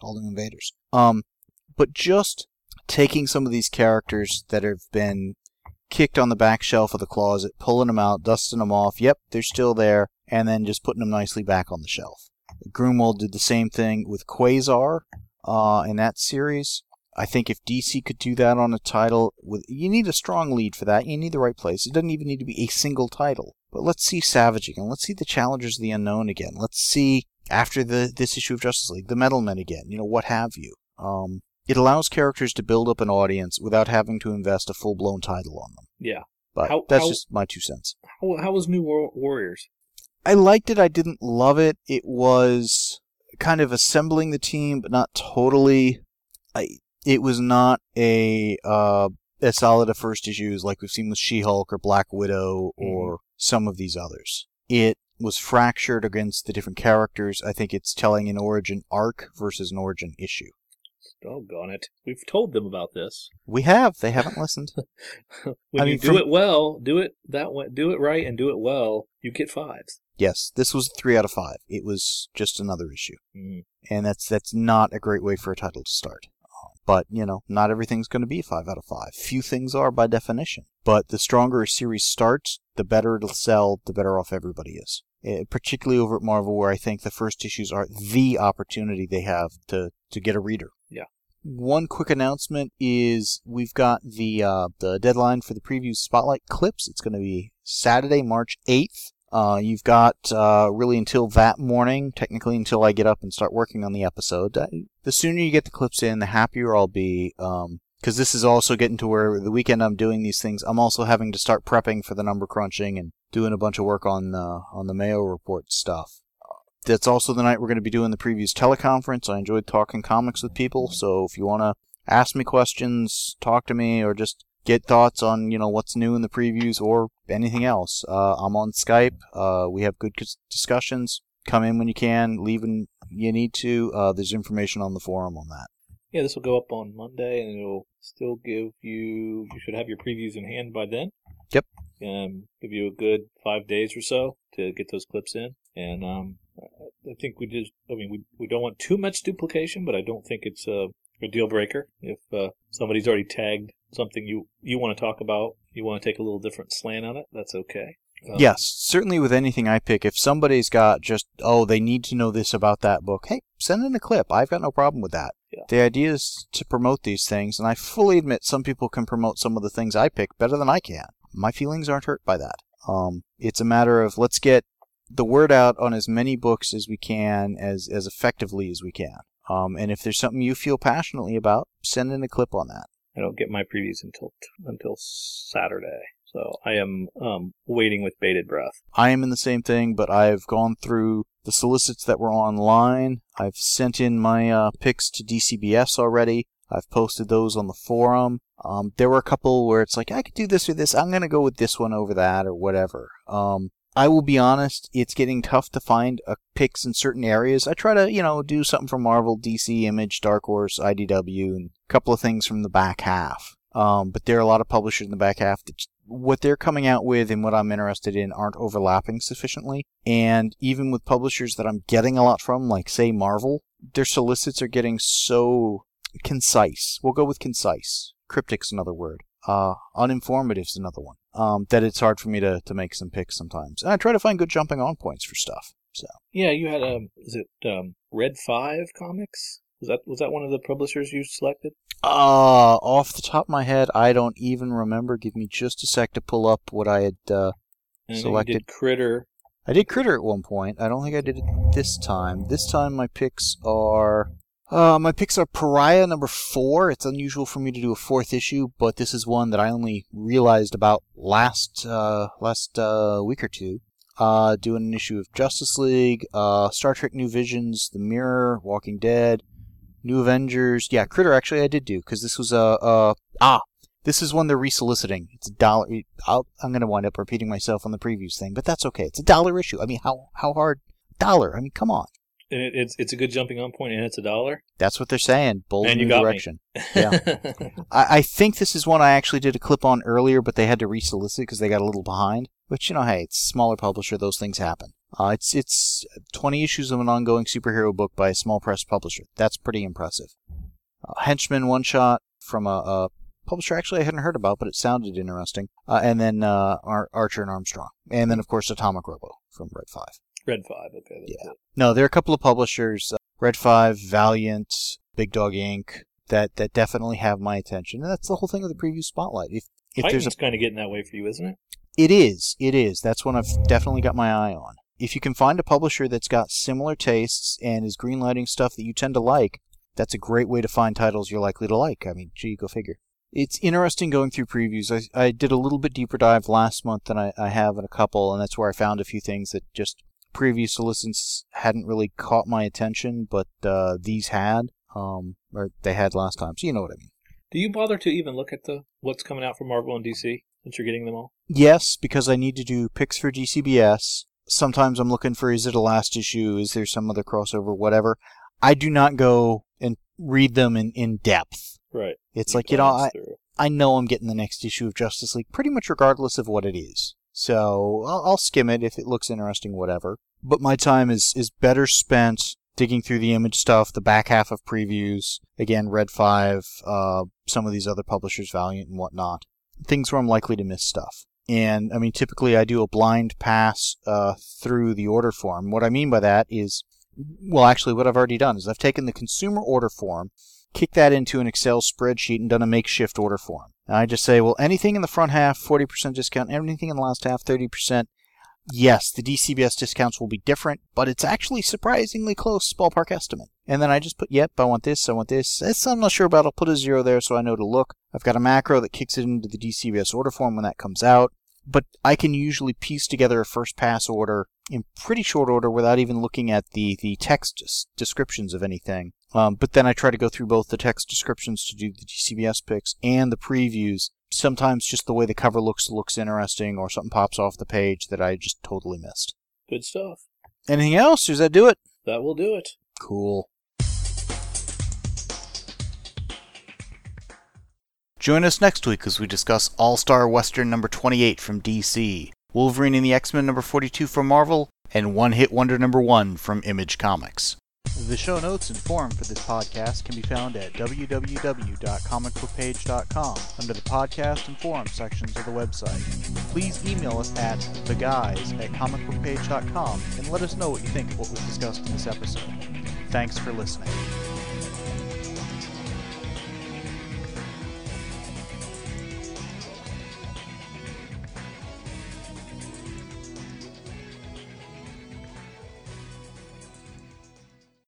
[SPEAKER 1] But just taking some of these characters that have been kicked on the back shelf of the closet, pulling them out, dusting them off. Yep, they're still there, and then just putting them nicely back on the shelf. Grunwald did the same thing with Quasar in that series. I think if DC could do that on a title, you need a strong lead for that. You need the right place. It doesn't even need to be a single title. But let's see Savage again. Let's see the Challengers of the Unknown again. Let's see, after this issue of Justice League, the Metal Men again. What have you. It allows characters to build up an audience without having to invest a full-blown title on them.
[SPEAKER 2] Yeah.
[SPEAKER 1] But that's just my 2 cents.
[SPEAKER 2] How was New Warriors?
[SPEAKER 1] I liked it. I didn't love it. It was kind of assembling the team, but not totally. It was not as solid a first issues like we've seen with She-Hulk or Black Widow or some of these others. It was fractured against the different characters. I think it's telling an origin arc versus an origin issue.
[SPEAKER 2] Doggone it. We've told them about this.
[SPEAKER 1] We have. They haven't listened.
[SPEAKER 2] When you do it well, do it that way, do it right and do it well, you get 5s.
[SPEAKER 1] Yes, this was 3 out of 5. It was just another issue.
[SPEAKER 2] Mm-hmm.
[SPEAKER 1] And that's not a great way for a title to start. But, not everything's going to be 5 out of 5. Few things are by definition. But the stronger a series starts, the better it'll sell, the better off everybody is. Particularly over at Marvel, where I think the first issues are the opportunity they have to get a reader.
[SPEAKER 2] Yeah.
[SPEAKER 1] One quick announcement is we've got the deadline for the preview Spotlight clips. It's going to be Saturday, March 8th. You've got really until that morning, technically until I get up and start working on the episode. The sooner you get the clips in, the happier I'll be, because this is also getting to where the weekend I'm doing these things, I'm also having to start prepping for the number crunching and doing a bunch of work on the Mayo Report stuff. That's also the night we're going to be doing the previews teleconference. I enjoyed talking comics with people, so if you want to ask me questions, talk to me, or just get thoughts on, what's new in the previews or anything else, I'm on Skype. We have good discussions. Come in when you can, leave when you need to. There's information on the forum on that.
[SPEAKER 2] Yeah, this will go up on Monday, and it'll still give you should have your previews in hand by then.
[SPEAKER 1] Yep.
[SPEAKER 2] Give you a good 5 days or so to get those clips in. And I think we don't want too much duplication, but I don't think it's a deal breaker. If somebody's already tagged something you want to talk about, you want to take a little different slant on it, that's okay.
[SPEAKER 1] Yes, certainly with anything I pick, if somebody's got they need to know this about that book, hey, send in a clip. I've got no problem with that.
[SPEAKER 2] Yeah.
[SPEAKER 1] The idea is to promote these things, and I fully admit some people can promote some of the things I pick better than I can. My feelings aren't hurt by that. It's a matter of let's get the word out on as many books as we can, as effectively as we can. And if there's something you feel passionately about, send in a clip on that.
[SPEAKER 2] I don't get my previews until Saturday, so I am waiting with bated breath.
[SPEAKER 1] I am in the same thing, but I've gone through the solicits that were online. I've sent in my picks to DCBS already. I've posted those on the forum. There were a couple where it's like, I could do this or this. I'm going to go with this one over that or whatever. I will be honest, it's getting tough to find picks in certain areas. I try to, do something from Marvel, DC, Image, Dark Horse, IDW, and a couple of things from the back half. But there are a lot of publishers in the back half that what they're coming out with and what I'm interested in aren't overlapping sufficiently. And even with publishers that I'm getting a lot from, like, say, Marvel, their solicits are getting so concise. We'll go with concise. Cryptic's another word. Uninformative's another one. That it's hard for me to make some picks sometimes. And I try to find good jumping on points for stuff. So
[SPEAKER 2] yeah, you had Red 5 Comics? Was that one of the publishers you selected?
[SPEAKER 1] Off the top of my head, I don't even remember. Give me just a sec to pull up what I had selected.
[SPEAKER 2] You did Critter.
[SPEAKER 1] I did Critter at one point. I don't think I did it this time. This time my picks are Pariah number 4. It's unusual for me to do a 4th issue, but this is one that I only realized about last week or two. Doing an issue of Justice League, Star Trek New Visions, The Mirror, Walking Dead, New Avengers. Yeah, Critter actually I did do, because this was this is one they're resoliciting. It's $1. I'm going to wind up repeating myself on the previews thing, but that's okay. It's $1 issue. I mean, how hard? $1. I mean, come on.
[SPEAKER 2] it's a good jumping on point, and it's $1.
[SPEAKER 1] That's what they're saying. Bold
[SPEAKER 2] Man, you
[SPEAKER 1] new
[SPEAKER 2] got
[SPEAKER 1] direction. Yeah. I think this is one I actually did a clip on earlier, but they had to resolicit because they got a little behind. Which, hey, it's a smaller publisher. Those things happen. It's 20 issues of an ongoing superhero book by a small press publisher. That's pretty impressive. Henchman one-shot from a publisher actually I hadn't heard about, but it sounded interesting. And then Archer and Armstrong. And then, of course, Atomic Robo from Red 5.
[SPEAKER 2] Red 5, okay.
[SPEAKER 1] Yeah. No, there are a couple of publishers, Red 5, Valiant, Big Dog Inc., that definitely have my attention. And that's the whole thing of the preview spotlight. If
[SPEAKER 2] Titan's kind of getting that way for you, isn't it?
[SPEAKER 1] It is. That's one I've definitely got my eye on. If you can find a publisher that's got similar tastes and is greenlighting stuff that you tend to like, that's a great way to find titles you're likely to like. I mean, gee, go figure. It's interesting going through previews. I did a little bit deeper dive last month than I have in a couple, and that's where I found a few things that just previous solicits hadn't really caught my attention, but these had, or they had last time, so you know what I mean.
[SPEAKER 2] Do you bother to even look at what's coming out from Marvel and DC, since you're getting them all?
[SPEAKER 1] Yes, because I need to do picks for DCBS. Sometimes I'm looking for, is it a last issue, is there some other crossover, whatever. I do not go and read them in depth.
[SPEAKER 2] Right.
[SPEAKER 1] It's like, I know I'm getting the next issue of Justice League pretty much regardless of what it is. So I'll skim it if it looks interesting, whatever. But my time is better spent digging through the Image stuff, the back half of previews, again, Red 5, some of these other publishers, Valiant and whatnot. Things where I'm likely to miss stuff. And, I mean, typically I do a blind pass through the order form. What I mean by that is, well, actually what I've already done is I've taken the consumer order form, kicked that into an Excel spreadsheet, and done a makeshift order form. And I just say, well, anything in the front half, 40% discount, anything in the last half, 30%. Yes, the DCBS discounts will be different, but it's actually surprisingly close ballpark estimate. And then I just put, yep, I want this. This I'm not sure about. I'll put a 0 there so I know to look. I've got a macro that kicks it into the DCBS order form when that comes out. But I can usually piece together a first pass order in pretty short order without even looking at the text descriptions of anything. But then I try to go through both the text descriptions to do the DCBS picks and the previews. Sometimes just the way the cover looks interesting, or something pops off the page that I just totally missed.
[SPEAKER 2] Good stuff.
[SPEAKER 1] Anything else? Does that do it?
[SPEAKER 2] That will do it.
[SPEAKER 1] Cool. Join us next week as we discuss All-Star Western number 28 from DC, Wolverine and the X-Men number 42 from Marvel, and One Hit Wonder number 1 from Image Comics. The show notes and forum for this podcast can be found at www.comicbookpage.com under the podcast and forum sections of the website. Please email us at theguys@comicbookpage.com and let us know what you think of what was discussed in this episode. Thanks for listening.